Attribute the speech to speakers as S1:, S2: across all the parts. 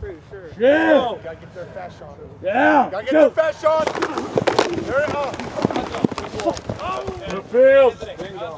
S1: Yeah. Gotta get their fast shot. Yeah. Gotta get their fast shot. There it is. The field.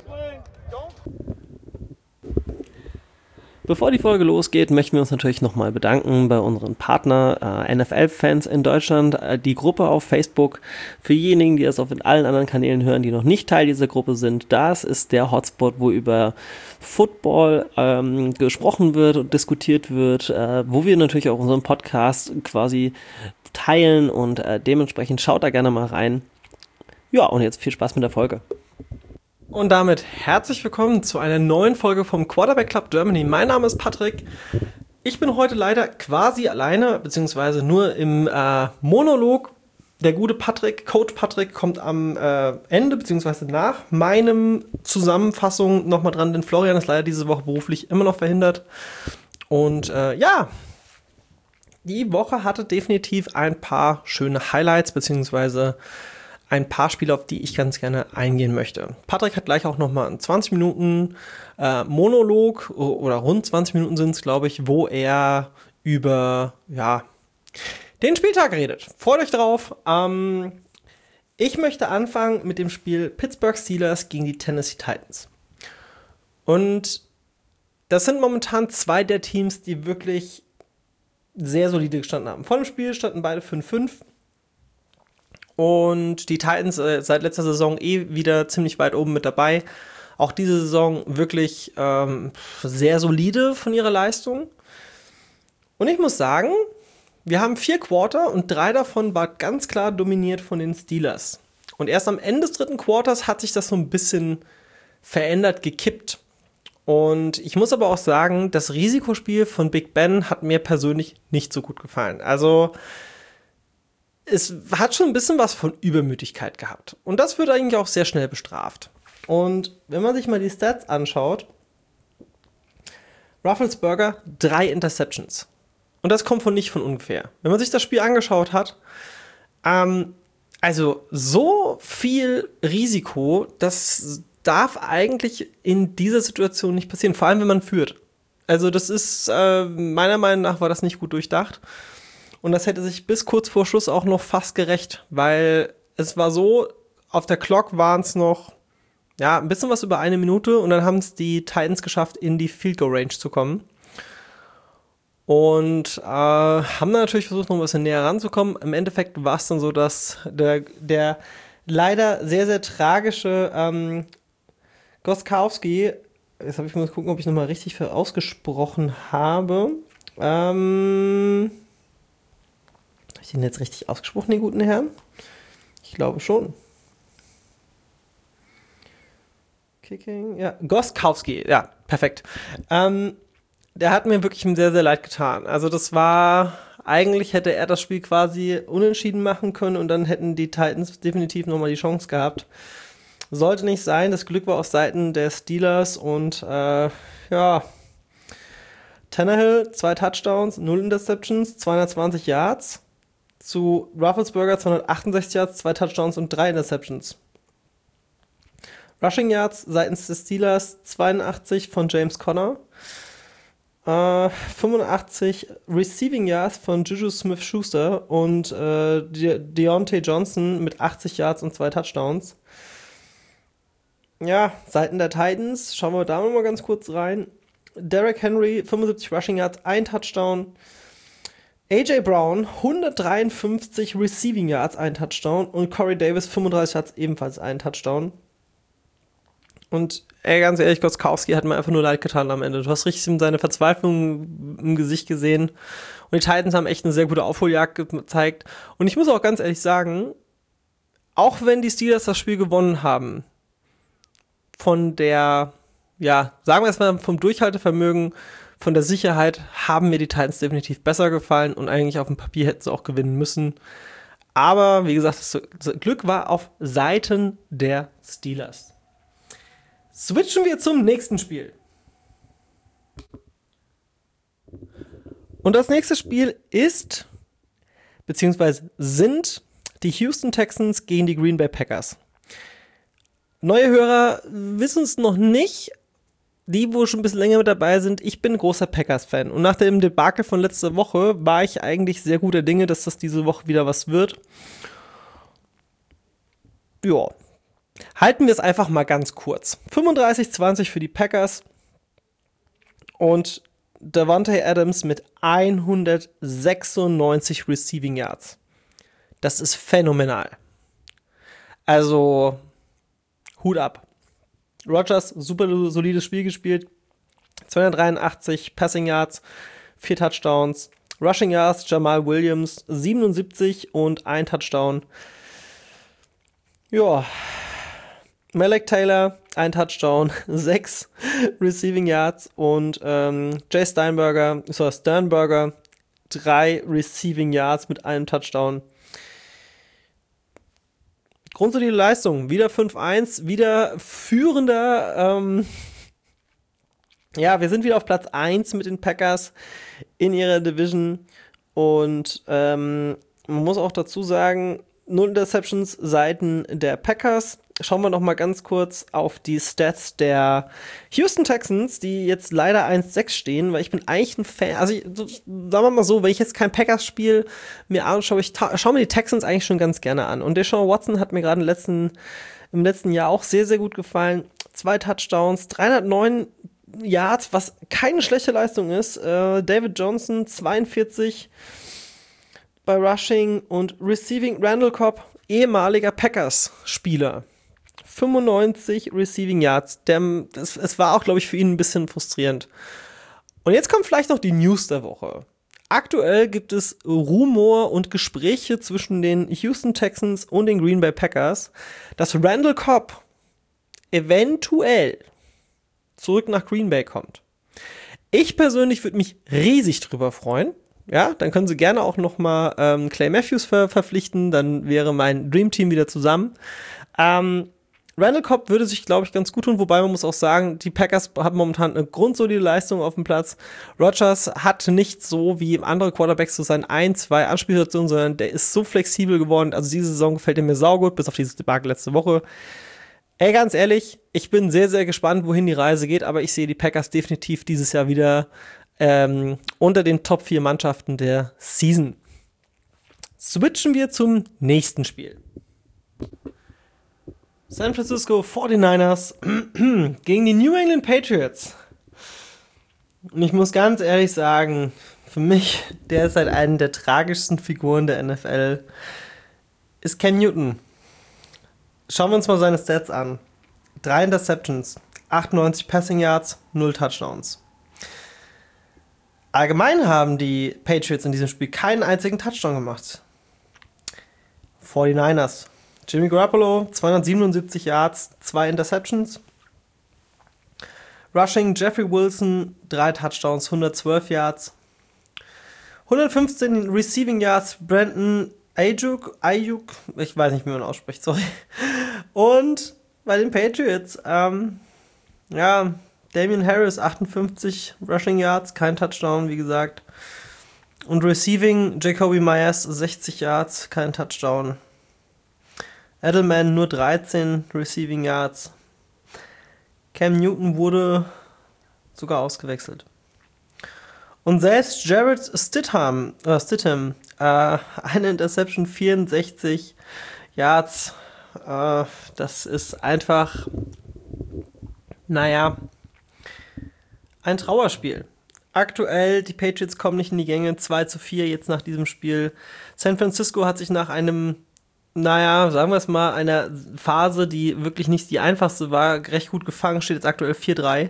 S2: Bevor die Folge losgeht, möchten wir uns natürlich nochmal bedanken bei unseren Partner NFL-Fans in Deutschland, die Gruppe auf Facebook. Für diejenigen, die das auf allen anderen Kanälen hören, die noch nicht Teil dieser Gruppe sind, das ist der Hotspot, wo über Football gesprochen wird und diskutiert wird, wo wir natürlich auch unseren Podcast quasi teilen und dementsprechend schaut da gerne mal rein. Ja, und jetzt viel Spaß mit der Folge. Und damit herzlich willkommen zu einer neuen Folge vom Quarterback Club Germany. Mein Name ist Patrick. Ich bin heute leider quasi alleine, beziehungsweise nur im Monolog. Der gute Patrick, Coach Patrick, kommt am Ende, beziehungsweise nach meinem Zusammenfassung nochmal dran, denn Florian ist leider diese Woche beruflich immer noch verhindert. Und die Woche hatte definitiv ein paar schöne Highlights, beziehungsweise ein paar Spiele, auf die ich ganz gerne eingehen möchte. Patrick hat gleich auch nochmal einen 20 Minuten Monolog, oder rund 20 Minuten sind es, glaube ich, wo er über den Spieltag redet. Freut euch drauf. Ich möchte anfangen mit dem Spiel Pittsburgh Steelers gegen die Tennessee Titans. Und das sind momentan zwei der Teams, die wirklich sehr solide gestanden haben. Vor dem Spiel standen beide 5-5. Und die Titans seit letzter Saison wieder ziemlich weit oben mit dabei. Auch diese Saison wirklich sehr solide von ihrer Leistung. Und ich muss sagen, wir haben 4 Quarter und 3 davon war ganz klar dominiert von den Steelers. Und erst am Ende des 3. Quarters hat sich das so ein bisschen verändert, gekippt. Und ich muss aber auch sagen, das Risikospiel von Big Ben hat mir persönlich nicht so gut gefallen. Also es hat schon ein bisschen was von Übermütigkeit gehabt. Und das wird eigentlich auch sehr schnell bestraft. Und wenn man sich mal die Stats anschaut, Roethlisberger 3 Interceptions. Und das kommt nicht von ungefähr. Wenn man sich das Spiel angeschaut hat, also so viel Risiko, das darf eigentlich in dieser Situation nicht passieren. Vor allem, wenn man führt. Also das ist, meiner Meinung nach war das nicht gut durchdacht. Und das hätte sich bis kurz vor Schluss auch noch fast gerecht, weil es war so, auf der Clock waren es noch ein bisschen was über 1 Minute und dann haben es die Titans geschafft, in die Field Goal Range zu kommen. Und haben dann natürlich versucht, noch ein bisschen näher ranzukommen. Im Endeffekt war es dann so, dass der leider sehr, sehr tragische Gostkowski, jetzt habe ich mal gucken, ob ich nochmal richtig ausgesprochen habe. Habe ich den jetzt richtig ausgesprochen, den guten Herrn? Ich glaube schon. Kicking, ja, Gostkowski, ja, perfekt. Der hat mir wirklich sehr, sehr leid getan. Also das war, eigentlich hätte er das Spiel quasi unentschieden machen können und dann hätten die Titans definitiv nochmal die Chance gehabt. Sollte nicht sein, das Glück war auf Seiten der Steelers und Tannehill, 2 Touchdowns, 0 Interceptions, 220 Yards. Zu Roethlisberger 268 Yards, 2 Touchdowns und 3 Interceptions. Rushing Yards seitens des Steelers 82 von James Conner. 85 Receiving Yards von Juju Smith-Schuster und Deontay Johnson mit 80 Yards und 2 Touchdowns. Ja, Seiten der Titans, schauen wir da mal ganz kurz rein. Derrick Henry, 75 Rushing Yards, 1 Touchdown. AJ Brown, 153 Receiving Yards, 1 Touchdown. Und Corey Davis, 35 Yards, ebenfalls 1 Touchdown. Und ganz ehrlich, Gostkowski hat mir einfach nur leid getan am Ende. Du hast richtig seine Verzweiflung im Gesicht gesehen. Und die Titans haben echt eine sehr gute Aufholjagd gezeigt. Und ich muss auch ganz ehrlich sagen, auch wenn die Steelers das Spiel gewonnen haben, von der, sagen wir es mal, vom Durchhaltevermögen, von der Sicherheit haben mir die Titans definitiv besser gefallen und eigentlich auf dem Papier hätten sie auch gewinnen müssen. Aber wie gesagt, das Glück war auf Seiten der Steelers. Switchen wir zum nächsten Spiel. Und das nächste Spiel ist, beziehungsweise sind die Houston Texans gegen die Green Bay Packers. Neue Hörer wissen es noch nicht, die, wo schon ein bisschen länger mit dabei sind, ich bin großer Packers-Fan. Und nach dem Debakel von letzter Woche war ich eigentlich sehr guter Dinge, dass das diese Woche wieder was wird. Ja, halten wir es einfach mal ganz kurz. 35-20 für die Packers und Davante Adams mit 196 Receiving Yards. Das ist phänomenal. Also, Hut ab. Rodgers, super solides Spiel gespielt. 283 Passing Yards, 4 Touchdowns. Rushing Yards, Jamal Williams 77 und 1 Touchdown. Ja, Malek Taylor, 1 Touchdown, 6 Receiving Yards und Jay Sternberger, 3 Receiving Yards mit einem Touchdown. Grundsolide Leistung, wieder 5-1, wieder führender. Wir sind wieder auf Platz 1 mit den Packers in ihrer Division und man muss auch dazu sagen, 0 Interceptions seitens der Packers. Schauen wir noch mal ganz kurz auf die Stats der Houston Texans, die jetzt leider 1-6 stehen, weil ich bin eigentlich ein Fan, sagen wir mal so, wenn ich jetzt kein Packers-Spiel mir anschaue, ich schaue mir die Texans eigentlich schon ganz gerne an. Und Deshaun Watson hat mir gerade im letzten Jahr auch sehr, sehr gut gefallen. 2 Touchdowns, 309 Yards, was keine schlechte Leistung ist. David Johnson, 42 bei Rushing und Receiving. Randall Cobb, ehemaliger Packers-Spieler. 95 Receiving Yards. Es war auch, glaube ich, für ihn ein bisschen frustrierend. Und jetzt kommt vielleicht noch die News der Woche. Aktuell gibt es Rumor und Gespräche zwischen den Houston Texans und den Green Bay Packers, dass Randall Cobb eventuell zurück nach Green Bay kommt. Ich persönlich würde mich riesig drüber freuen. Ja, dann können sie gerne auch noch mal Clay Matthews verpflichten, dann wäre mein Dream Team wieder zusammen. Randall Cobb würde sich, glaube ich, ganz gut tun, wobei man muss auch sagen, die Packers haben momentan eine grundsolide Leistung auf dem Platz. Rodgers hat nicht so wie andere Quarterbacks so seine 1-2 Anspielstationen, sondern der ist so flexibel geworden. Also diese Saison gefällt mir saugut, bis auf dieses Debakel letzte Woche. Ey, ganz ehrlich, ich bin sehr, sehr gespannt, wohin die Reise geht, aber ich sehe die Packers definitiv dieses Jahr wieder unter den Top 4 Mannschaften der Season. Switchen wir zum nächsten Spiel. San Francisco 49ers gegen die New England Patriots. Und ich muss ganz ehrlich sagen, für mich, der ist halt eine der tragischsten Figuren der NFL, ist Cam Newton. Schauen wir uns mal seine Stats an. 3 Interceptions, 98 Passing Yards, 0 Touchdowns. Allgemein haben die Patriots in diesem Spiel keinen einzigen Touchdown gemacht. 49ers. Jimmy Garoppolo, 277 Yards, 2 Interceptions. Rushing, Jeffrey Wilson, 3 Touchdowns, 112 Yards. 115 Receiving Yards, Brandon Ayuk, ich weiß nicht, wie man ausspricht, sorry. Und bei den Patriots, Damian Harris, 58 Rushing Yards, kein Touchdown, wie gesagt. Und Receiving, Jacoby Myers, 60 Yards, kein Touchdown. Edelman, nur 13 Receiving Yards. Cam Newton wurde sogar ausgewechselt. Und selbst Jared Stidham, eine Interception, 64 Yards. Das ist einfach, ein Trauerspiel. Aktuell, die Patriots kommen nicht in die Gänge, 2-4 jetzt nach diesem Spiel. San Francisco hat sich nach einem, sagen wir es mal, einer Phase, die wirklich nicht die einfachste war, recht gut gefangen, steht jetzt aktuell 4-3.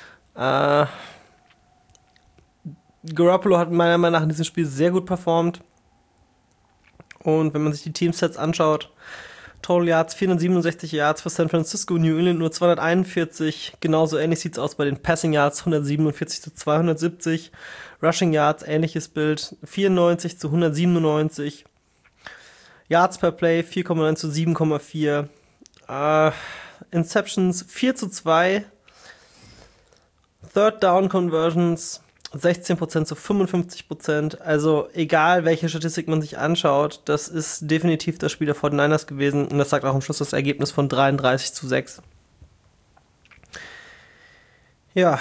S2: Garoppolo hat meiner Meinung nach in diesem Spiel sehr gut performt. Und wenn man sich die Teamstats anschaut, Total Yards, 467 Yards für San Francisco, New England nur 241. Genauso ähnlich sieht es aus bei den Passing Yards, 147 zu 270. Rushing Yards, ähnliches Bild, 94 zu 197. Yards per Play, 4,9 zu 7,4. Interceptions, 4 zu 2. Third Down Conversions, 16% zu 55%. Also egal, welche Statistik man sich anschaut, das ist definitiv das Spiel der 49ers gewesen. Und das sagt auch am Schluss das Ergebnis von 33 zu 6. Ja,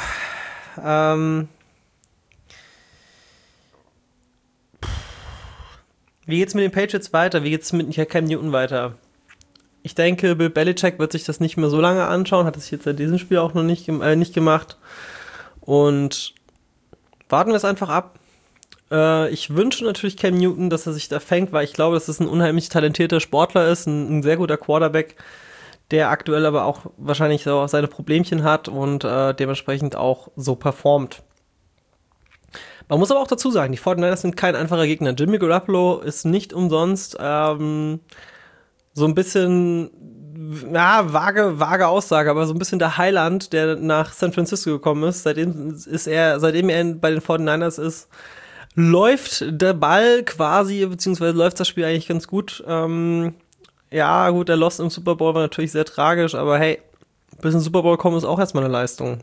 S2: wie geht's mit den Patriots weiter? Wie geht's mit Cam Newton weiter? Ich denke, Bill Belichick wird sich das nicht mehr so lange anschauen, hat es jetzt seit diesem Spiel auch noch nicht gemacht. Und warten wir es einfach ab. Ich wünsche natürlich Cam Newton, dass er sich da fängt, weil ich glaube, dass es ein unheimlich talentierter Sportler ist, ein sehr guter Quarterback, der aktuell aber auch wahrscheinlich so seine Problemchen hat und dementsprechend auch so performt. Man muss aber auch dazu sagen, die 49ers sind kein einfacher Gegner. Jimmy Garoppolo ist nicht umsonst so ein bisschen, ja, vage Aussage, aber so ein bisschen der Heiland, der nach San Francisco gekommen ist. Seitdem er bei den 49ers ist, läuft der Ball quasi, beziehungsweise läuft das Spiel eigentlich ganz gut. Ja, gut, der Loss im Super Bowl war natürlich sehr tragisch, aber hey, bis in den Super Bowl kommen ist auch erstmal eine Leistung.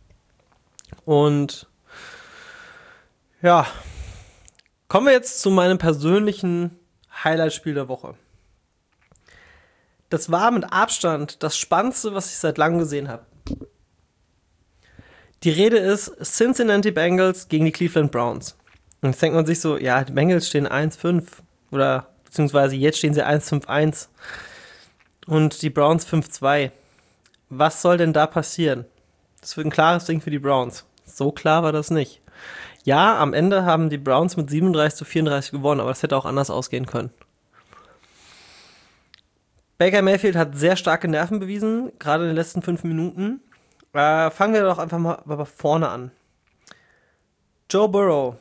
S2: Und ja, kommen wir jetzt zu meinem persönlichen Highlight-Spiel der Woche. Das war mit Abstand das Spannendste, was ich seit langem gesehen habe. Die Rede ist Cincinnati Bengals gegen die Cleveland Browns. Und jetzt denkt man sich so, ja, die Bengals stehen 1-5 oder beziehungsweise jetzt stehen sie 1-5-1 und die Browns 5-2. Was soll denn da passieren? Das wird ein klares Ding für die Browns. So klar war das nicht. Ja, am Ende haben die Browns mit 37-34 gewonnen, aber das hätte auch anders ausgehen können. Baker Mayfield hat sehr starke Nerven bewiesen, gerade in den letzten 5 Minuten. Fangen wir doch einfach mal vorne an. Joe Burrow,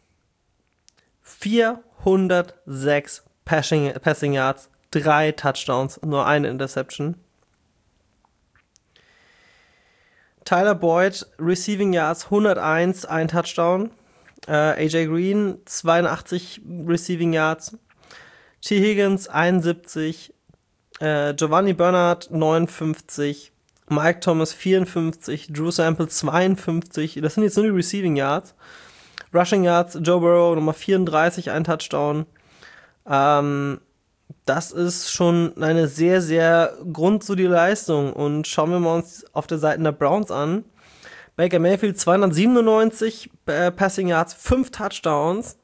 S2: 406 Passing Yards, 3 Touchdowns, nur eine Interception. Tyler Boyd, Receiving Yards, 101, ein Touchdown. AJ Green, 82 Receiving Yards. T. Higgins, 71. Giovanni Bernard, 59. Mike Thomas, 54. Drew Sample, 52. Das sind jetzt nur die Receiving Yards. Rushing Yards, Joe Burrow, Nummer 34, ein Touchdown. Das ist schon eine sehr, sehr grundsolide Leistung. Und schauen wir mal uns auf der Seite der Browns an. Baker Mayfield 297 Passing Yards, 5 Touchdowns.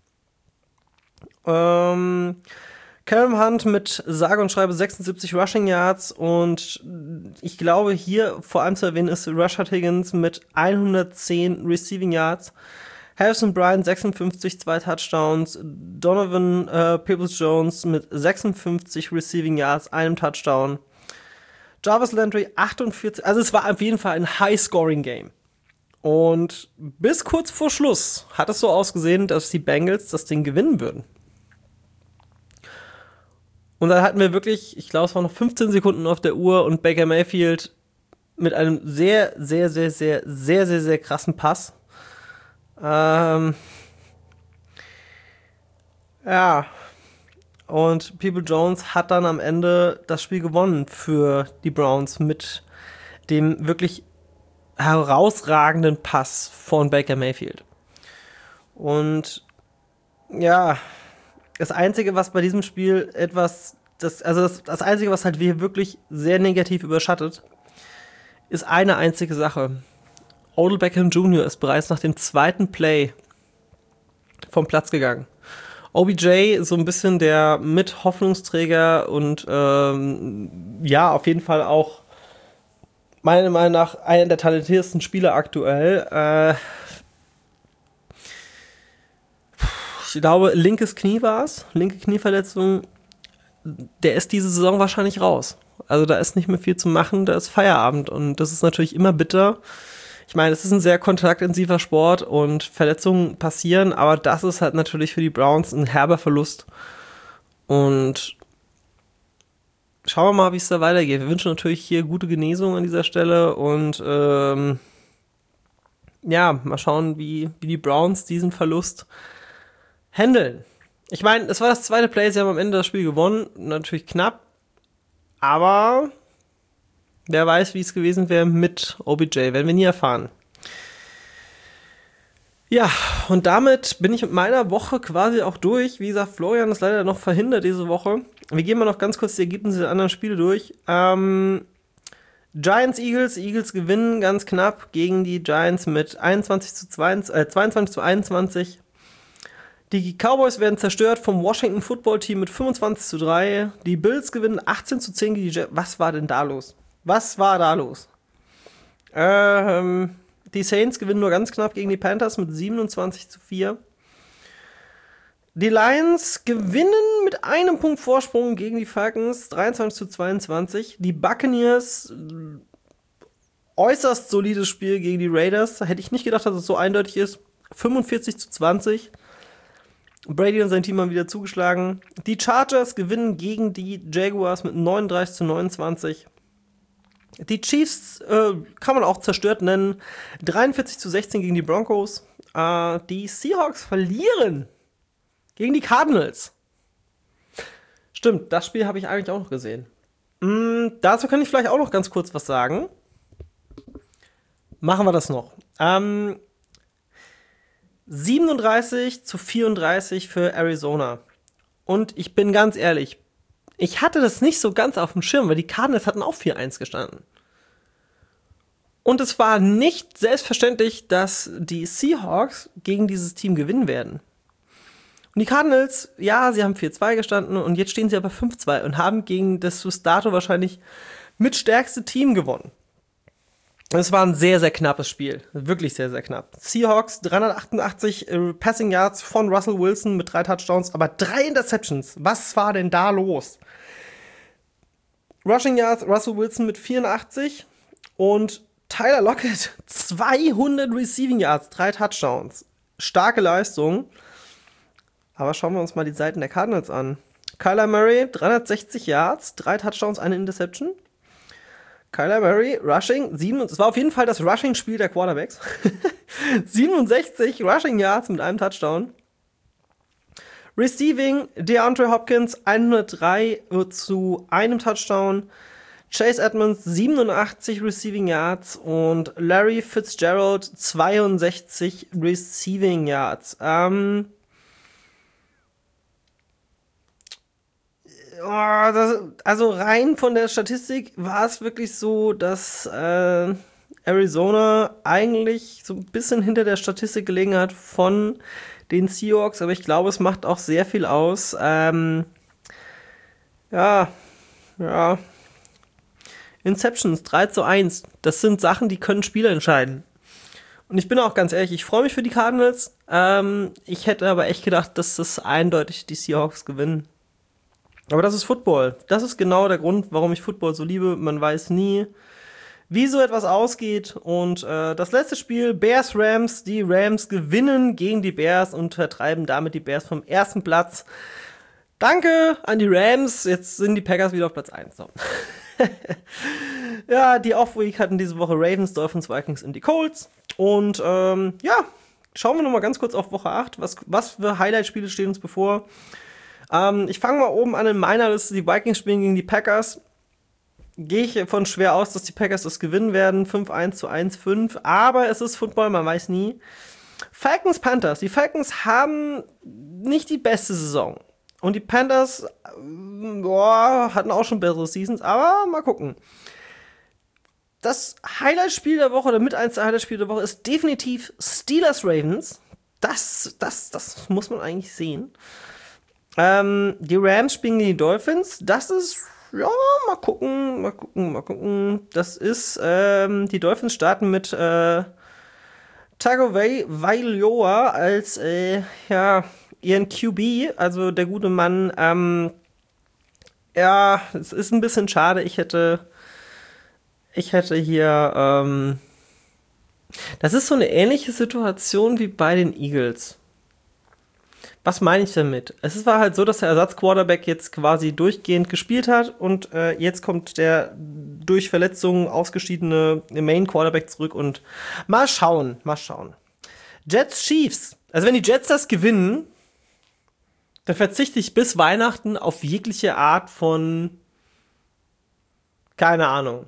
S2: Kareem Hunt mit sage und schreibe 76 Rushing Yards. Und ich glaube, hier vor allem zu erwähnen ist Rashad Higgins mit 110 Receiving Yards. Harrison Bryant 56, 2 Touchdowns. Donovan Peoples-Jones mit 56 Receiving Yards, einem Touchdown. Jarvis Landry 48. Also es war auf jeden Fall ein High-Scoring-Game. Und bis kurz vor Schluss hat es so ausgesehen, dass die Bengals das Ding gewinnen würden. Und dann hatten wir wirklich, ich glaube, es waren noch 15 Sekunden auf der Uhr und Baker Mayfield mit einem sehr, sehr, sehr, sehr, sehr, sehr, sehr krassen Pass. Ja. Und Peoples-Jones hat dann am Ende das Spiel gewonnen für die Browns mit dem wirklich herausragenden Pass von Baker Mayfield. Und ja, das Einzige, was bei diesem Spiel das Einzige, was halt wirklich sehr negativ überschattet, ist eine einzige Sache. Odell Beckham Jr. ist bereits nach dem zweiten Play vom Platz gegangen. OBJ so ein bisschen der Mit-Hoffnungsträger und ja, auf jeden Fall auch meiner Meinung nach einer der talentiertesten Spieler aktuell. Ich glaube, linkes Knie war es, linke Knieverletzung. Der ist diese Saison wahrscheinlich raus. Also da ist nicht mehr viel zu machen, da ist Feierabend und das ist natürlich immer bitter. Ich meine, es ist ein sehr kontaktintensiver Sport und Verletzungen passieren, aber das ist halt natürlich für die Browns ein herber Verlust. Und schauen wir mal, wie es da weitergeht. Wir wünschen natürlich hier gute Genesung an dieser Stelle und ja, mal schauen, wie die Browns diesen Verlust handeln. Ich meine, es war das zweite Play, sie haben am Ende das Spiel gewonnen, natürlich knapp, aber wer weiß, wie es gewesen wäre mit OBJ, werden wir nie erfahren. Ja, und damit bin ich mit meiner Woche quasi auch durch. Wie gesagt, Florian ist leider noch verhindert diese Woche. Wir gehen mal noch ganz kurz die Ergebnisse der anderen Spiele durch. Giants, Eagles. Eagles gewinnen ganz knapp gegen die Giants mit 22 zu 21. Die Cowboys werden zerstört vom Washington Football Team mit 25 zu 3. Die Bills gewinnen 18 zu 10 gegen die Jets. Was war denn da los? Die Saints gewinnen nur ganz knapp gegen die Panthers mit 27 zu 4. Die Lions gewinnen mit einem Punkt Vorsprung gegen die Falcons, 23 zu 22. Die Buccaneers, äußerst solides Spiel gegen die Raiders. Hätte ich nicht gedacht, dass es so eindeutig ist. 45 zu 20. Brady und sein Team haben wieder zugeschlagen. Die Chargers gewinnen gegen die Jaguars mit 39 zu 29. Die Chiefs kann man auch zerstört nennen. 43 zu 16 gegen die Broncos. Die Seahawks verlieren gegen die Cardinals. Stimmt, das Spiel habe ich eigentlich auch noch gesehen. Dazu kann ich vielleicht auch noch ganz kurz was sagen. Machen wir das noch. 37 zu 34 für Arizona. Und ich bin ganz ehrlich, ich hatte das nicht so ganz auf dem Schirm, weil die Cardinals hatten auch 4-1 gestanden. Und es war nicht selbstverständlich, dass die Seahawks gegen dieses Team gewinnen werden. Und die Cardinals, ja, sie haben 4-2 gestanden und jetzt stehen sie aber 5-2 und haben gegen das bis dato wahrscheinlich mitstärkste Team gewonnen. Es war ein sehr, sehr knappes Spiel. Wirklich sehr, sehr knapp. Seahawks, 388 Passing Yards von Russell Wilson mit 3 Touchdowns, aber 3 Interceptions. Was war denn da los? Rushing Yards, Russell Wilson mit 84 und Tyler Lockett 200 Receiving Yards, 3 Touchdowns. Starke Leistung. Aber schauen wir uns mal die Seiten der Cardinals an. Kyler Murray, 360 Yards, 3 Touchdowns, 1 Interception. Kyler Murray, Rushing, es war auf jeden Fall das Rushing-Spiel der Quarterbacks. 67 Rushing Yards mit einem Touchdown. Receiving, DeAndre Hopkins, 103 zu einem Touchdown. Chase Edmonds, 87 Receiving Yards. Und Larry Fitzgerald, 62 Receiving Yards. Also rein von der Statistik war es wirklich so, dass Arizona eigentlich so ein bisschen hinter der Statistik gelegen hat von den Seahawks, aber ich glaube, es macht auch sehr viel aus. Interceptions 3-1, das sind Sachen, die können Spiele entscheiden. Und ich bin auch ganz ehrlich, ich freue mich für die Cardinals. Ich hätte aber echt gedacht, dass das eindeutig die Seahawks gewinnen. Aber das ist Football. Das ist genau der Grund, warum ich Football so liebe. Man weiß nie, wie so etwas ausgeht. Und das letzte Spiel, Bears-Rams. Die Rams gewinnen gegen die Bears und vertreiben damit die Bears vom ersten Platz. Danke an die Rams. Jetzt sind die Packers wieder auf Platz 1. So. Ja, die Off-Week hatten diese Woche Ravens, Dolphins, Vikings und die Colts. Und schauen wir noch mal ganz kurz auf Woche 8. Was für Highlight-Spiele stehen uns bevor? Ich fange mal oben an in meiner Liste. Die Vikings spielen gegen die Packers. Gehe ich von schwer aus, dass die Packers das gewinnen werden. 5-1 zu 1-5. Aber es ist Football, man weiß nie. Falcons, Panthers. Die Falcons haben nicht die beste Saison. Und die Panthers hatten auch schon bessere Seasons. Aber mal gucken. Das Highlight-Spiel der Woche, oder mit eins der Highlight-Spiele der Woche, ist definitiv Steelers-Ravens. Das muss man eigentlich sehen. Die Rams spielen gegen die Dolphins. Das ist, mal gucken. Das ist, die Dolphins starten mit Tagovailoa als, ihren QB, also der gute Mann. Es ist ein bisschen schade. Ich hätte hier, das ist so eine ähnliche Situation wie bei den Eagles. Was meine ich damit? Es war halt so, dass der Ersatzquarterback jetzt quasi durchgehend gespielt hat und jetzt kommt der durch Verletzungen ausgeschiedene Main Quarterback zurück und mal schauen. Jets Chiefs. Also wenn die Jets das gewinnen, dann verzichte ich bis Weihnachten auf jegliche Art von, keine Ahnung.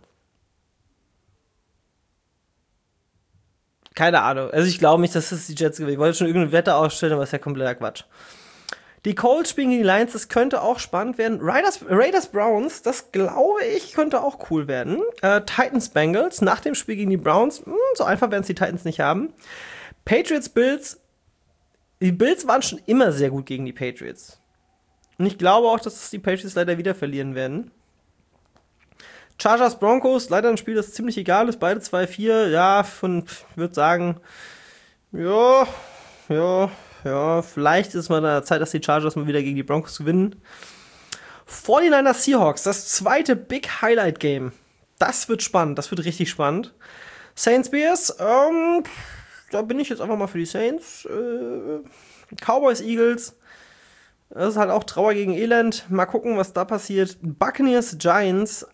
S2: Also ich glaube nicht, dass es die Jets gewinnen. Ich wollte schon irgendeine Wette ausstellen, aber ist ja kompletter Quatsch. Die Colts spielen gegen die Lions, das könnte auch spannend werden. Raiders Browns, das glaube ich, könnte auch cool werden. Titans Bengals, nach dem Spiel gegen die Browns, so einfach werden es die Titans nicht haben. Patriots Bills, die Bills waren schon immer sehr gut gegen die Patriots. Und ich glaube auch, dass die Patriots leider wieder verlieren werden. Chargers Broncos, leider ein Spiel, das ziemlich egal ist, beide 2-4, ja, ich würde sagen, ja, vielleicht ist es mal der Zeit, dass die Chargers mal wieder gegen die Broncos gewinnen. 49ers Seahawks, das zweite Big Highlight Game. Das wird spannend, das wird richtig spannend. Saints Bears, da bin ich jetzt einfach mal für die Saints. Cowboys Eagles, das ist halt auch Trauer gegen Elend. Mal gucken, was da passiert. Buccaneers Giants,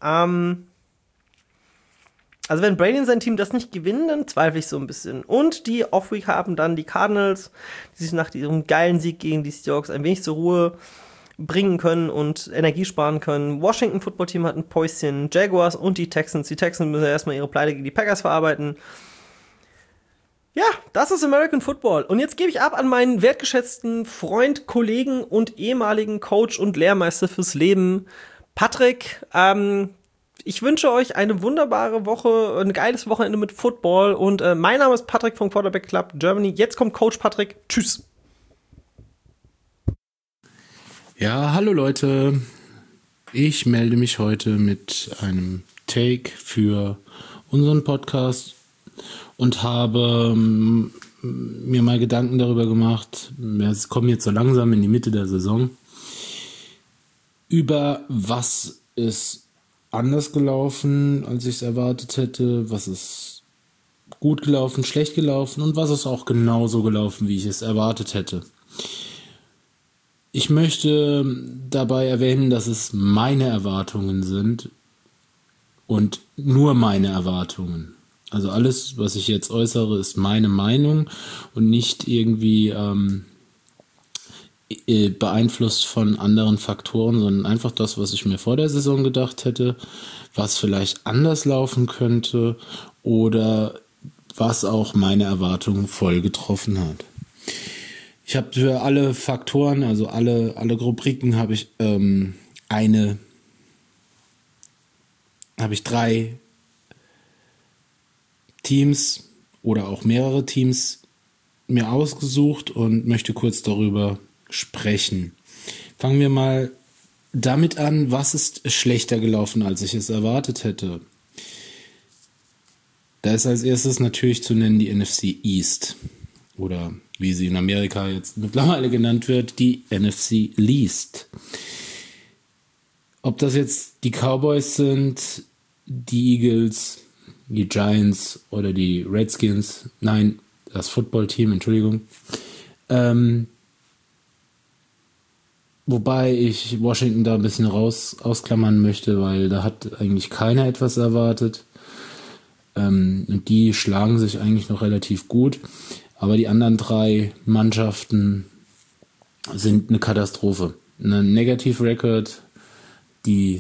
S2: also wenn Brady und sein Team das nicht gewinnen, dann zweifle ich so ein bisschen. Und die Off-Week haben dann die Cardinals, die sich nach diesem geilen Sieg gegen die Seahawks ein wenig zur Ruhe bringen können und Energie sparen können. Washington Football Team hat ein Päuschen, Jaguars und die Texans. Die Texans müssen erstmal ihre Pleite gegen die Packers verarbeiten. Ja, das ist American Football. Und jetzt gebe ich ab an meinen wertgeschätzten Freund, Kollegen und ehemaligen Coach und Lehrmeister fürs Leben, Patrick. Ich wünsche euch eine wunderbare Woche, ein geiles Wochenende mit Football. Und mein Name ist Patrick vom Quarterback Club Germany. Jetzt kommt Coach Patrick. Tschüss.
S3: Ja, hallo Leute. Ich melde mich heute mit einem Take für unseren Podcast und habe mir mal Gedanken darüber gemacht. Wir kommen jetzt so langsam in die Mitte der Saison. Über was ist anders gelaufen, als ich es erwartet hätte, was ist gut gelaufen, schlecht gelaufen und was ist auch genauso gelaufen, wie ich es erwartet hätte. Ich möchte dabei erwähnen, dass es meine Erwartungen sind und nur meine Erwartungen. Also alles, was ich jetzt äußere, ist meine Meinung und nicht irgendwie beeinflusst von anderen Faktoren, sondern einfach das, was ich mir vor der Saison gedacht hätte, was vielleicht anders laufen könnte oder was auch meine Erwartungen voll getroffen hat. Ich habe für alle Faktoren, also alle Rubriken, habe ich drei Teams oder auch mehrere Teams mir ausgesucht und möchte kurz darüber sprechen. Fangen wir mal damit an, was ist schlechter gelaufen, als ich es erwartet hätte. Da ist als erstes natürlich zu nennen die NFC East oder wie sie in Amerika jetzt mittlerweile genannt wird, die NFC Least. Ob das jetzt die Cowboys sind, die Eagles, die Giants oder die Redskins, nein, das Footballteam, Entschuldigung, wobei ich Washington da ein bisschen ausklammern möchte, weil da hat eigentlich keiner etwas erwartet. Und die schlagen sich eigentlich noch relativ gut. Aber die anderen drei Mannschaften sind eine Katastrophe. Eine Negative Record, die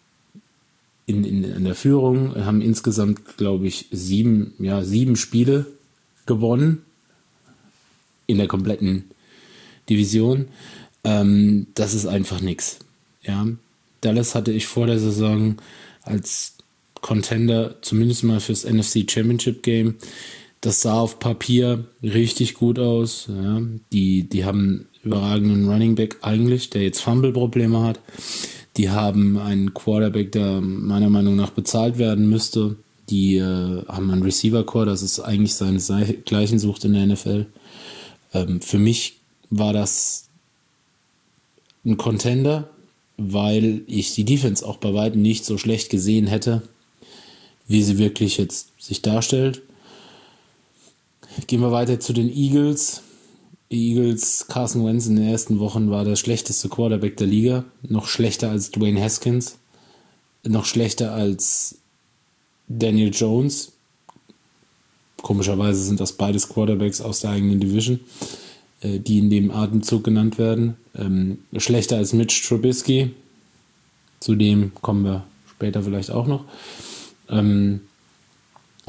S3: in der Führung haben insgesamt, glaube ich, 7 Spiele gewonnen in der kompletten Division. Das ist einfach nichts. Ja. Dallas hatte ich vor der Saison als Contender, zumindest mal fürs NFC Championship Game. Das sah auf Papier richtig gut aus. Ja. Die haben einen überragenden Running Back eigentlich, der jetzt Fumble-Probleme hat. Die haben einen Quarterback, der meiner Meinung nach bezahlt werden müsste. Die haben einen Receiver-Core, das ist eigentlich seinesgleichen sucht in der NFL. Für mich war das ein Contender, weil ich die Defense auch bei weitem nicht so schlecht gesehen hätte, wie sie wirklich jetzt sich darstellt. Gehen wir weiter zu den Eagles. Die Eagles, Carson Wentz in den ersten Wochen war der schlechteste Quarterback der Liga. Noch schlechter als Dwayne Haskins. Noch schlechter als Daniel Jones. Komischerweise sind das beides Quarterbacks aus der eigenen Division, die in dem Atemzug genannt werden. Schlechter als Mitch Trubisky. Zu dem kommen wir später vielleicht auch noch.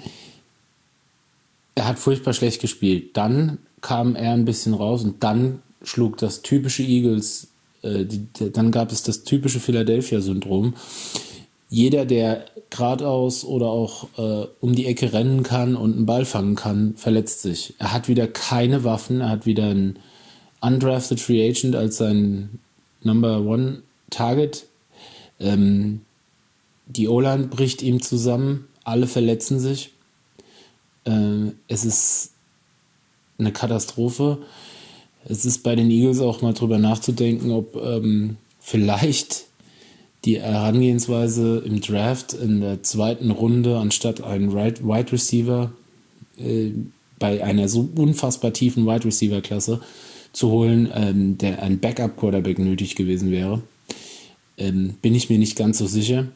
S3: Er hat furchtbar schlecht gespielt. Dann kam er ein bisschen raus und dann schlug das typische Eagles, dann gab es das typische Philadelphia-Syndrom. Jeder, der geradeaus oder auch um die Ecke rennen kann und einen Ball fangen kann, verletzt sich. Er hat wieder keine Waffen, er hat wieder einen undrafted Free Agent als sein Number One Target. Die O-Line bricht ihm zusammen, alle verletzen sich. Es ist eine Katastrophe. Es ist bei den Eagles auch mal drüber nachzudenken, ob vielleicht die Herangehensweise im Draft in der zweiten Runde anstatt einen Wide Receiver bei einer so unfassbar tiefen Wide Receiver Klasse zu holen, der ein Backup Quarterback nötig gewesen wäre. Bin ich mir nicht ganz so sicher.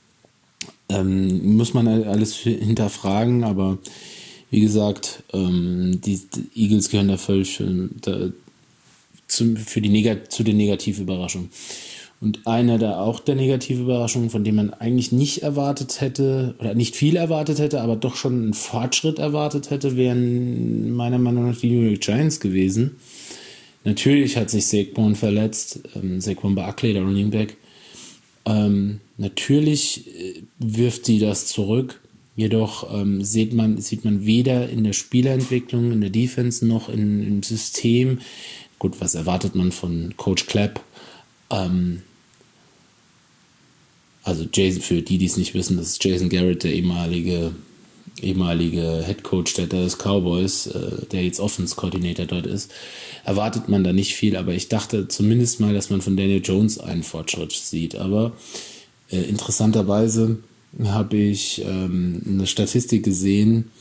S3: Muss man alles hinterfragen, aber wie gesagt, die Eagles gehören da völlig zu den negativen Überraschungen. Und einer der negativen Überraschungen, von dem man eigentlich nicht erwartet hätte, oder nicht viel erwartet hätte, aber doch schon einen Fortschritt erwartet hätte, wären meiner Meinung nach die New York Giants gewesen. Natürlich hat sich Saquon verletzt, Saquon Barkley, der Running Back. Natürlich wirft sie das zurück. Jedoch sieht man weder in der Spielerentwicklung, in der Defense noch im System. Gut, was erwartet man von Coach Clapp? Also Jason, für die es nicht wissen, das ist Jason Garrett, der ehemalige Head Coach der Dallas Cowboys, der jetzt Offense Coordinator dort ist. Erwartet man da nicht viel, aber ich dachte zumindest mal, dass man von Daniel Jones einen Fortschritt sieht. Aber interessanterweise habe ich eine Statistik gesehen.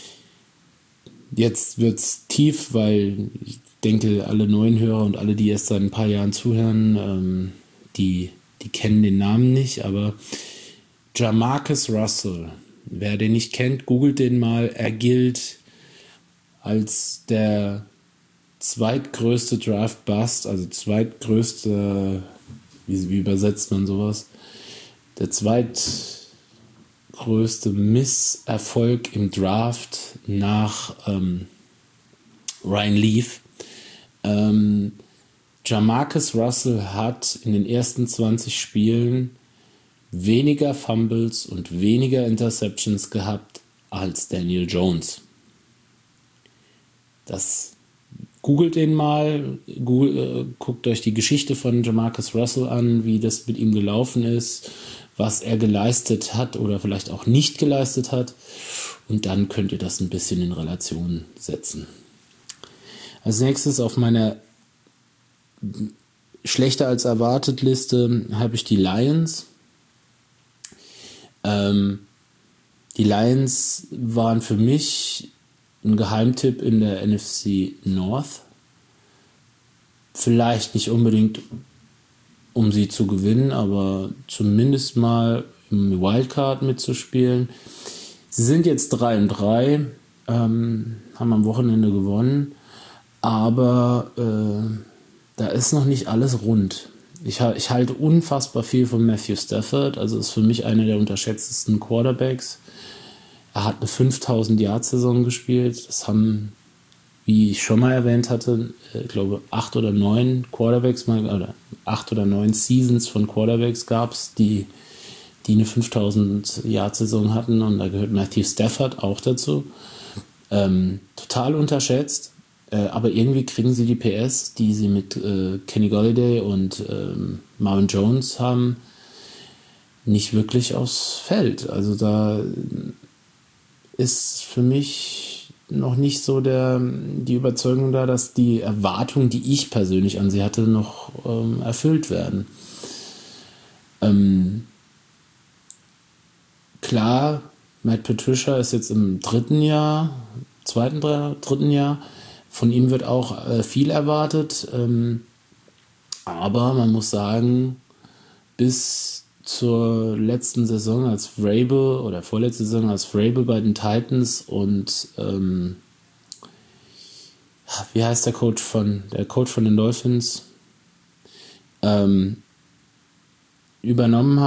S3: Jetzt wird es tief, weil ich denke, alle neuen Hörer und alle, die erst seit ein paar Jahren zuhören, die kennen den Namen nicht, aber Jamarcus Russell, wer den nicht kennt, googelt den mal. Er gilt als der zweitgrößte Draft-Bust, also zweitgrößte, wie übersetzt man sowas? Der zweitgrößte Misserfolg im Draft nach Ryan Leaf. Jamarcus Russell hat in den ersten 20 Spielen weniger Fumbles und weniger Interceptions gehabt als Daniel Jones. Googelt den mal, guckt euch die Geschichte von Jamarcus Russell an, wie das mit ihm gelaufen ist, was er geleistet hat oder vielleicht auch nicht geleistet hat, und dann könnt ihr das ein bisschen in Relation setzen. Als nächstes auf meiner schlechter als erwartet Liste habe ich die Lions. Die Lions waren für mich ein Geheimtipp in der NFC North. Vielleicht nicht unbedingt, um sie zu gewinnen, aber zumindest mal im Wildcard mitzuspielen. Sie sind jetzt 3-3, haben am Wochenende gewonnen, aber da ist noch nicht alles rund. Ich halte unfassbar viel von Matthew Stafford, also ist für mich einer der unterschätztesten Quarterbacks. Er hat eine 5000-Yard-Saison gespielt. Das haben, wie ich schon mal erwähnt hatte, ich glaube 8 oder 9 Quarterbacks oder 8 oder 9 Seasons von Quarterbacks gab es, die eine 5000-Yard-Saison hatten, und da gehört Matthew Stafford auch dazu. Total unterschätzt. Aber irgendwie kriegen sie die PS, die sie mit Kenny Golladay und Marvin Jones haben, nicht wirklich aufs Feld. Also da ist für mich noch nicht so die Überzeugung da, dass die Erwartungen, die ich persönlich an sie hatte, noch erfüllt werden. Klar, Matt Patricia ist jetzt im dritten Jahr. Von ihm wird auch viel erwartet, aber man muss sagen, bis zur letzten Saison als Vrabel oder vorletzte Saison als Vrabel bei den Titans und wie heißt der Coach von den Dolphins, übernommen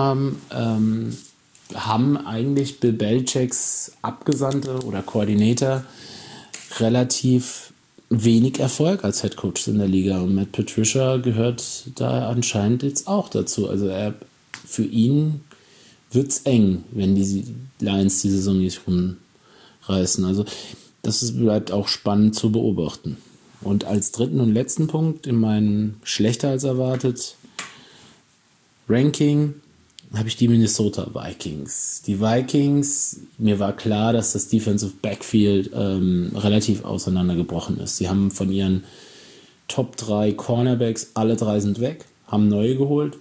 S3: haben eigentlich Bill Belichicks Abgesandte oder Koordinator relativ wenig Erfolg als Headcoach in der Liga. Und Matt Patricia gehört da anscheinend jetzt auch dazu. Also für ihn wird es eng, wenn die Lions die Saison nicht rumreißen. Also bleibt auch spannend zu beobachten. Und als dritten und letzten Punkt in meinem schlechter als erwartet Ranking habe ich die Minnesota Vikings. Die Vikings, mir war klar, dass das Defensive Backfield relativ auseinandergebrochen ist. Sie haben von ihren Top 3 Cornerbacks, alle 3 sind weg, haben neue geholt.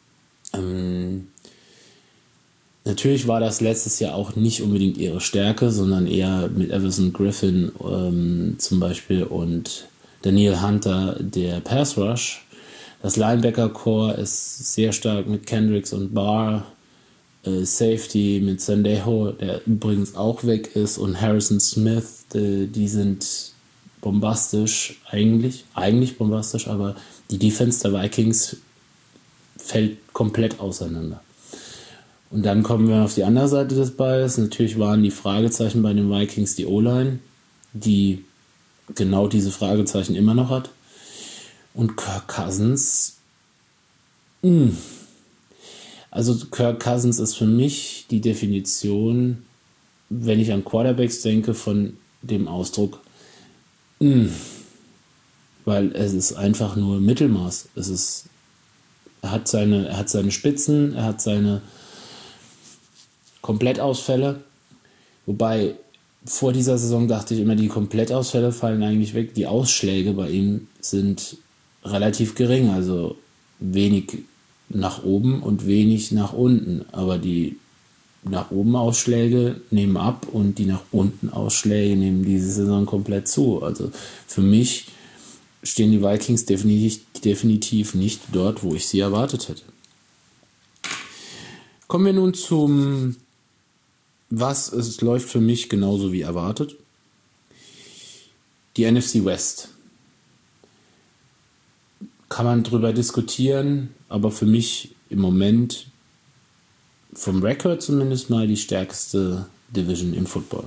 S3: Natürlich war das letztes Jahr auch nicht unbedingt ihre Stärke, sondern eher mit Everson Griffin zum Beispiel und Daniel Hunter der Pass Rush. Das Linebacker-Core ist sehr stark mit Kendricks und Barr. Safety mit Sandejo, der übrigens auch weg ist, und Harrison Smith, die sind bombastisch, eigentlich bombastisch, aber die Defense der Vikings fällt komplett auseinander. Und dann kommen wir auf die andere Seite des Balls. Natürlich waren die Fragezeichen bei den Vikings die O-Line, die genau diese Fragezeichen immer noch hat. Und Kirk Cousins, also Kirk Cousins ist für mich die Definition, wenn ich an Quarterbacks denke, von dem Ausdruck, weil es ist einfach nur Mittelmaß. Er hat seine Spitzen, er hat seine Komplettausfälle, wobei vor dieser Saison dachte ich immer, die Komplettausfälle fallen eigentlich weg, die Ausschläge bei ihm sind relativ gering, also wenig nach oben und wenig nach unten, aber die nach oben Ausschläge nehmen ab und die nach unten Ausschläge nehmen diese Saison komplett zu. Also für mich stehen die Vikings definitiv nicht dort, wo ich sie erwartet hätte. Kommen wir nun zum es läuft für mich genauso wie erwartet. Die NFC West. Kann man drüber diskutieren, aber für mich im Moment vom Record zumindest mal die stärkste Division im Football.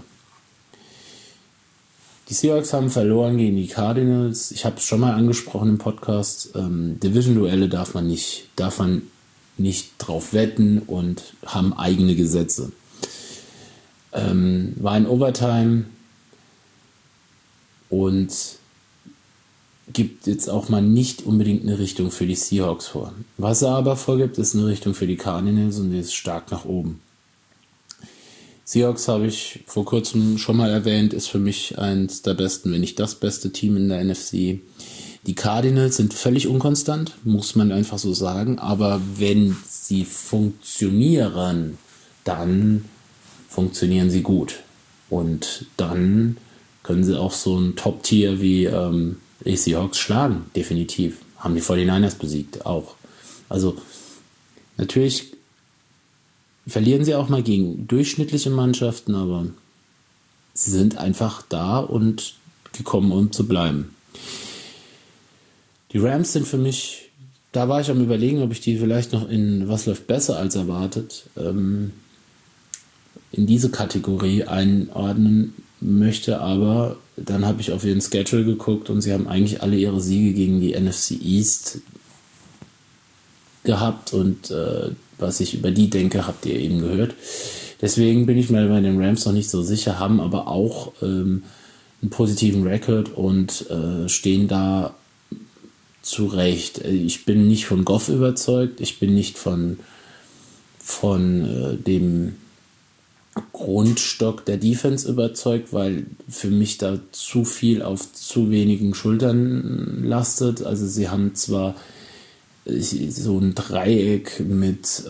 S3: Die Seahawks haben verloren gegen die Cardinals. Ich habe es schon mal angesprochen im Podcast. Division-Duelle darf man nicht drauf wetten und haben eigene Gesetze. War in Overtime und gibt jetzt auch mal nicht unbedingt eine Richtung für die Seahawks vor. Was er aber vorgibt, ist eine Richtung für die Cardinals und die ist stark nach oben. Seahawks habe ich vor kurzem schon mal erwähnt, ist für mich eins der besten, wenn nicht das beste Team in der NFC. Die Cardinals sind völlig unkonstant, muss man einfach so sagen, aber wenn sie funktionieren, dann funktionieren sie gut. Und dann können sie auch so ein Top-Tier wie die Seahawks schlagen, definitiv. Haben die 49ers besiegt, auch. Also natürlich verlieren sie auch mal gegen durchschnittliche Mannschaften, aber sie sind einfach da und gekommen, um zu bleiben. Die Rams sind für mich, da war ich am Überlegen, ob ich die vielleicht noch in was läuft besser als erwartet, in diese Kategorie einordnen möchte, aber dann habe ich auf ihren Schedule geguckt und sie haben eigentlich alle ihre Siege gegen die NFC East gehabt und was ich über die denke, habt ihr eben gehört. Deswegen bin ich mir bei den Rams noch nicht so sicher, haben aber auch einen positiven Rekord und stehen da zurecht. Ich bin nicht von Goff überzeugt, ich bin nicht von dem Grundstock der Defense überzeugt, weil für mich da zu viel auf zu wenigen Schultern lastet. Also sie haben zwar so ein Dreieck mit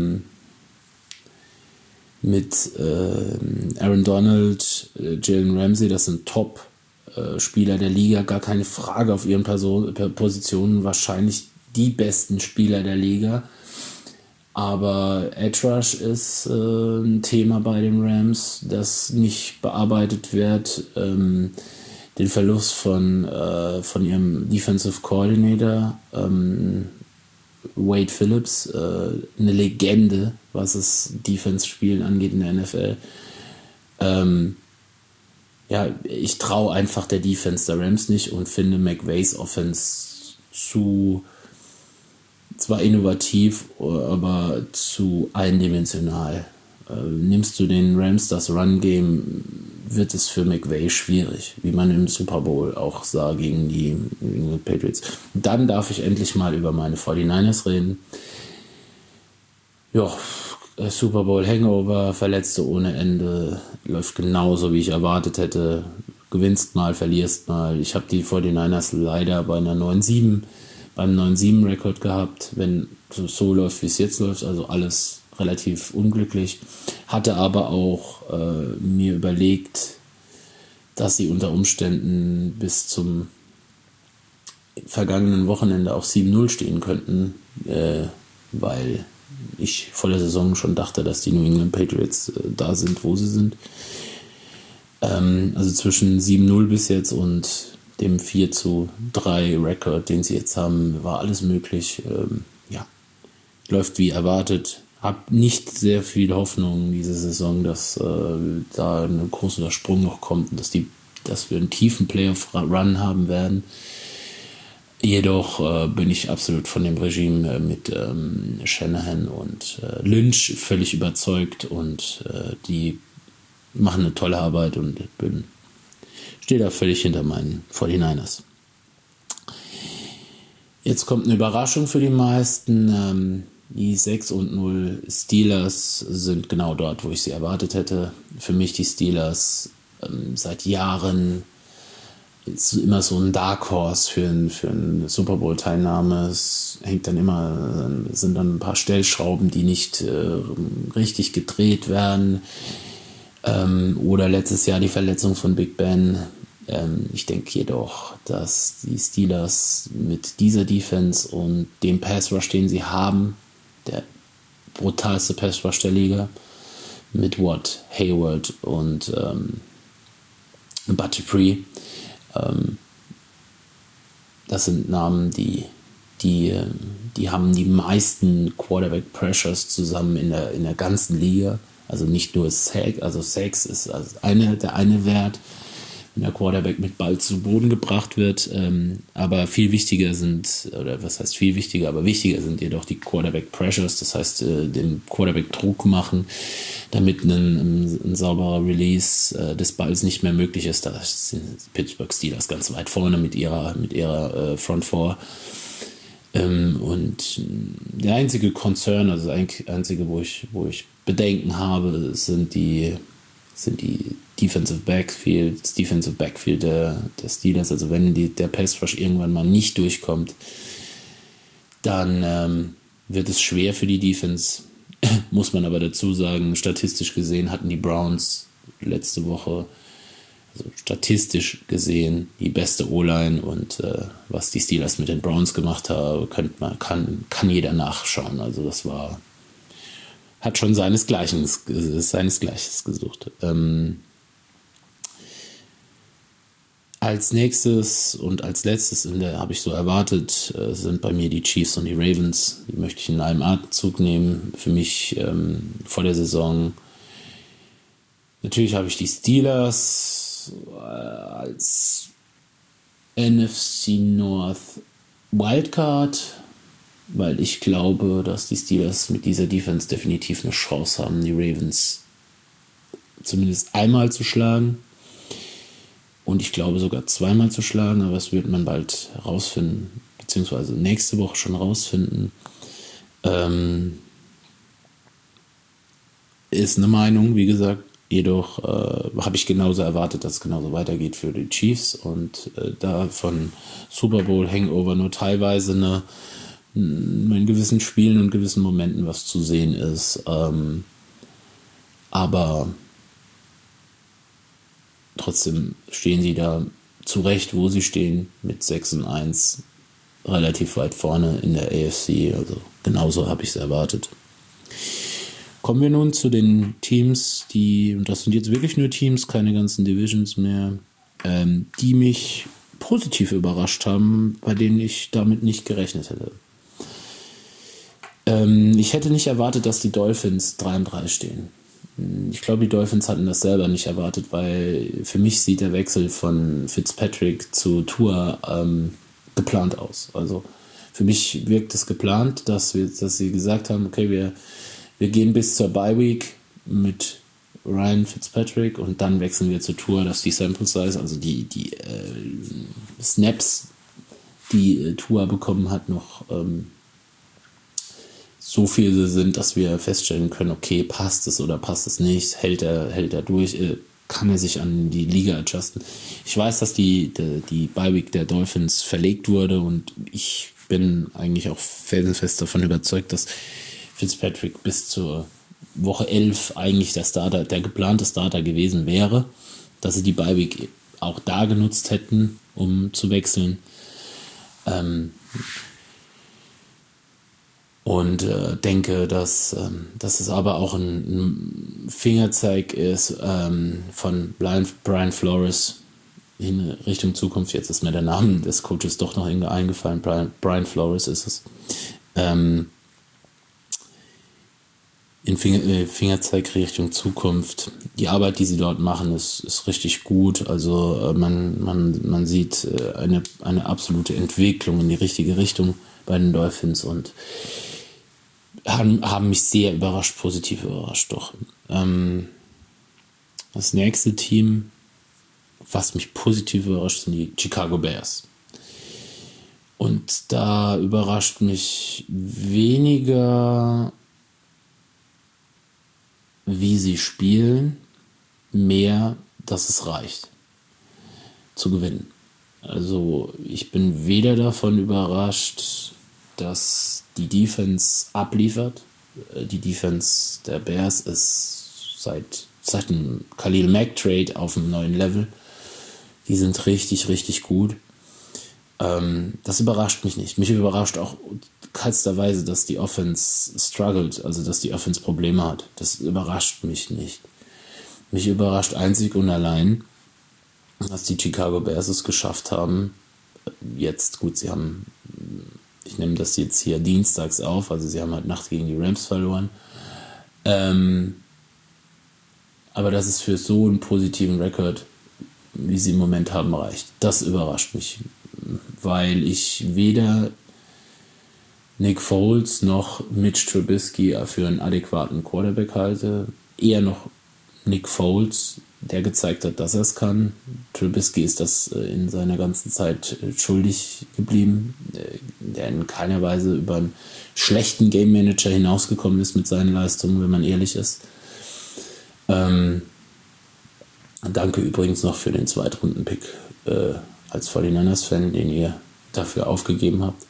S3: Aaron Donald, Jalen Ramsey, das sind Top-Spieler der Liga, gar keine Frage, auf ihren Positionen wahrscheinlich die besten Spieler der Liga. Aber Edge Rush ist ein Thema bei den Rams, das nicht bearbeitet wird. Den Verlust von ihrem Defensive Coordinator Wade Phillips, eine Legende, was das Defense-Spielen angeht in der NFL. ich traue einfach der Defense der Rams nicht und finde McVays Offense zwar innovativ, aber zu eindimensional. Nimmst du den Rams das Run-Game, wird es für McVay schwierig, wie man im Super Bowl auch sah gegen die Patriots. Dann darf ich endlich mal über meine 49ers reden. Ja, Super Bowl Hangover, Verletzte ohne Ende, läuft genauso, wie ich erwartet hätte. Gewinnst mal, verlierst mal. Ich habe die 49ers leider beim 9-7-Rekord gehabt, wenn so läuft, wie es jetzt läuft, also alles relativ unglücklich. Hatte aber auch mir überlegt, dass sie unter Umständen bis zum vergangenen Wochenende auch 7-0 stehen könnten, weil ich vor der Saison schon dachte, dass die New England Patriots da sind, wo sie sind. Also zwischen 7-0 bis jetzt und dem 4-3 Rekord, den sie jetzt haben, war alles möglich. Läuft wie erwartet. Hab nicht sehr viel Hoffnung diese Saison, dass da ein großer Sprung noch kommt und dass wir einen tiefen Playoff-Run haben werden. Jedoch bin ich absolut von dem Regime mit Shanahan und Lynch völlig überzeugt und die machen eine tolle Arbeit und stehe da völlig hinter meinen 49ers. Jetzt kommt eine Überraschung für die meisten. Die 6-0 Steelers sind genau dort, wo ich sie erwartet hätte. Für mich die Steelers seit Jahren ist immer so ein Dark Horse für eine Super Bowl Teilnahme. Es sind dann ein paar Stellschrauben, die nicht richtig gedreht werden. Oder letztes Jahr die Verletzung von Big Ben. Ich denke jedoch, dass die Steelers mit dieser Defense und dem Pass Rush, den sie haben, der brutalste Pass Rush der Liga, mit Watt, Hayward und Buttipree, das sind Namen, die haben die meisten Quarterback Pressures zusammen in der ganzen Liga. Also nicht nur Sacks, also Sacks ist der eine Wert, wenn der Quarterback mit Ball zu Boden gebracht wird, aber viel wichtiger sind, oder was heißt viel wichtiger, aber wichtiger sind jedoch die Quarterback Pressures, das heißt den Quarterback Druck machen, damit ein sauberer Release des Balls nicht mehr möglich ist. Da sind Pittsburgh Steelers ganz weit vorne mit ihrer Front Four. Und der einzige Concern, also das einzige, wo ich Bedenken habe, sind die Defensive Backfield der Steelers. Also wenn der Pass Rush irgendwann mal nicht durchkommt, dann wird es schwer für die Defense. Muss man aber dazu sagen, statistisch gesehen hatten die Browns letzte Woche, also statistisch gesehen, die beste O-Line, und was die Steelers mit den Browns gemacht haben, kann jeder nachschauen. Also das hat schon seinesgleichen gesucht. Als nächstes und als letztes habe ich so erwartet, sind bei mir die Chiefs und die Ravens. Die möchte ich in einem Atemzug nehmen. Für mich vor der Saison. Natürlich habe ich die Steelers als NFC North Wildcard, weil ich glaube, dass die Steelers mit dieser Defense definitiv eine Chance haben, die Ravens zumindest einmal zu schlagen. Und ich glaube sogar zweimal zu schlagen, aber das wird man bald rausfinden, beziehungsweise nächste Woche schon rausfinden. Ist eine Meinung, wie gesagt. Jedoch habe ich genauso erwartet, dass es genauso weitergeht für die Chiefs, und da von Super Bowl Hangover nur teilweise in gewissen Spielen und gewissen Momenten was zu sehen ist. Aber trotzdem stehen sie da zurecht, wo sie stehen, mit 6-1 relativ weit vorne in der AFC. Also genauso habe ich es erwartet. Kommen wir nun zu den Teams, und das sind jetzt wirklich nur Teams, keine ganzen Divisions mehr, die mich positiv überrascht haben, bei denen ich damit nicht gerechnet hätte. Ich hätte nicht erwartet, dass die Dolphins 3-3 stehen. ich glaube, die Dolphins hatten das selber nicht erwartet, weil für mich sieht der Wechsel von Fitzpatrick zu Tua geplant aus. Also für mich wirkt es geplant, dass sie gesagt haben, okay, wir gehen bis zur Bye Week mit Ryan Fitzpatrick und dann wechseln wir zur Tua, dass die Sample Size, also die Snaps, die Tua bekommen hat, noch so viele sind, dass wir feststellen können, okay, passt es oder passt es nicht, hält er durch, kann er sich an die Liga adjusten. Ich weiß, dass die Bye Week der Dolphins verlegt wurde und ich bin eigentlich auch felsenfest davon überzeugt, dass Fitzpatrick bis zur Woche 11 eigentlich der geplante Starter gewesen wäre, dass sie die Bye Week auch da genutzt hätten, um zu wechseln. Und denke, dass es aber auch ein Fingerzeig ist von Brian Flores in Richtung Zukunft. Jetzt ist mir der Name des Coaches doch noch eingefallen. Brian Flores ist es. In Fingerzeig Richtung Zukunft. Die Arbeit, die sie dort machen, ist richtig gut. Also man sieht eine absolute Entwicklung in die richtige Richtung bei den Dolphins und haben mich sehr überrascht, positiv überrascht doch. Das nächste Team, was mich positiv überrascht, sind die Chicago Bears. Und da überrascht mich weniger, wie sie spielen, mehr, dass es reicht zu gewinnen. Also ich bin weder davon überrascht, dass die Defense abliefert. Die Defense der Bears ist seit dem Khalil Mack Trade auf einem neuen Level. Die sind richtig, richtig gut. Das überrascht mich nicht. Mich überrascht auch keinsterweise, dass die Offense struggelt, also dass die Offense Probleme hat. Das überrascht mich nicht. Mich überrascht einzig und allein, dass die Chicago Bears es geschafft haben. Jetzt, gut, ich nehme das jetzt hier dienstags auf, also sie haben halt Nacht gegen die Rams verloren. Aber dass es für so einen positiven Rekord, wie sie im Moment haben, reicht. Das überrascht mich, weil ich weder Nick Foles noch Mitch Trubisky für einen adäquaten Quarterback halte. Eher noch Nick Foles, der gezeigt hat, dass er es kann. Trubisky ist das in seiner ganzen Zeit schuldig geblieben, der in keiner Weise über einen schlechten Game Manager hinausgekommen ist mit seinen Leistungen, wenn man ehrlich ist. Danke übrigens noch für den Zweitrunden-Pick als 49ers-Fan, den ihr dafür aufgegeben habt.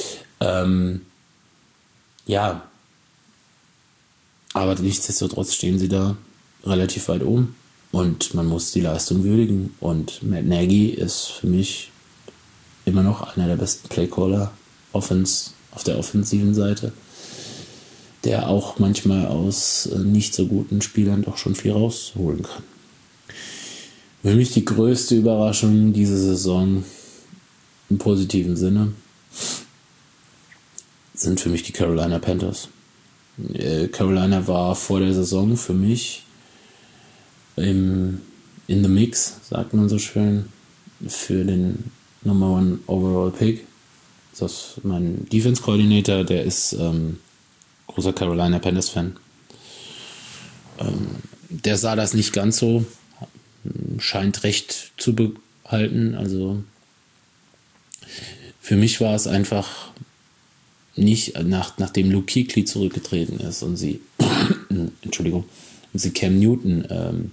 S3: Ja, aber nichtsdestotrotz stehen sie da relativ weit oben und man muss die Leistung würdigen. Und Matt Nagy ist für mich immer noch einer der besten Playcaller auf der offensiven Seite, der auch manchmal aus nicht so guten Spielern doch schon viel rausholen kann. Für mich die größte Überraschung diese Saison im positiven Sinne sind für mich die Carolina Panthers. Carolina war vor der Saison für mich in the mix, sagt man so schön, für den Number 1 Overall Pick. Das ist mein Defense Coordinator, der ist großer Carolina Panthers Fan. Der sah das nicht ganz so, scheint recht zu behalten. Also für mich war es einfach nicht, nachdem Luke Kuechly zurückgetreten ist und sie Cam Newton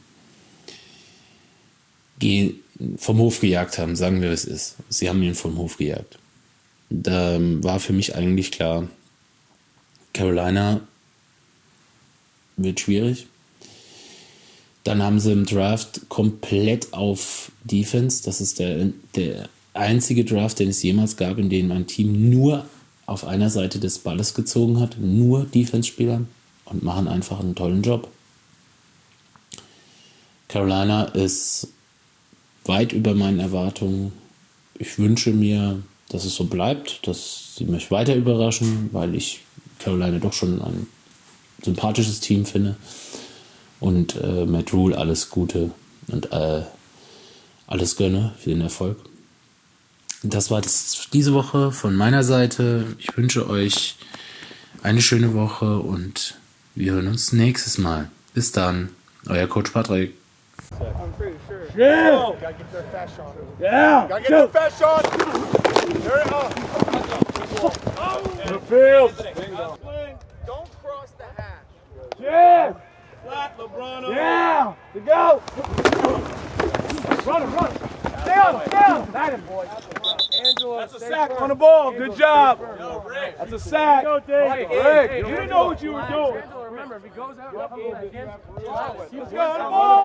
S3: vom Hof gejagt haben, sagen wir, es ist. Sie haben ihn vom Hof gejagt. Da war für mich eigentlich klar, Carolina wird schwierig. Dann haben sie im Draft komplett auf Defense. Das ist der einzige Draft, den es jemals gab, in dem ein Team nur auf einer Seite des Balles gezogen hat. Nur Defense-Spieler und machen einfach einen tollen Job. Carolina ist weit über meinen Erwartungen. Ich wünsche mir, dass es so bleibt, dass sie mich weiter überraschen, weil ich Carolina doch schon ein sympathisches Team finde. und Matt Rule alles Gute und alles gönne für den Erfolg. Das war diese Woche von meiner Seite. Ich wünsche euch eine schöne Woche und wir hören uns nächstes Mal. Bis dann, euer Coach Patrick.
S1: Yeah! Gotta get their fast shot. Yeah! Gotta get their fast shot! There it is. The field! Don't cross the hash. Yeah! Flat, LeBron. Yeah! To go! Run him, run him! Down, down! That him, boy. Angela, that's a sack on the ball. Good job. That's a sack. Rick, you didn't know what you were doing.
S4: Remember, if he goes out,
S1: Let's go on the ball.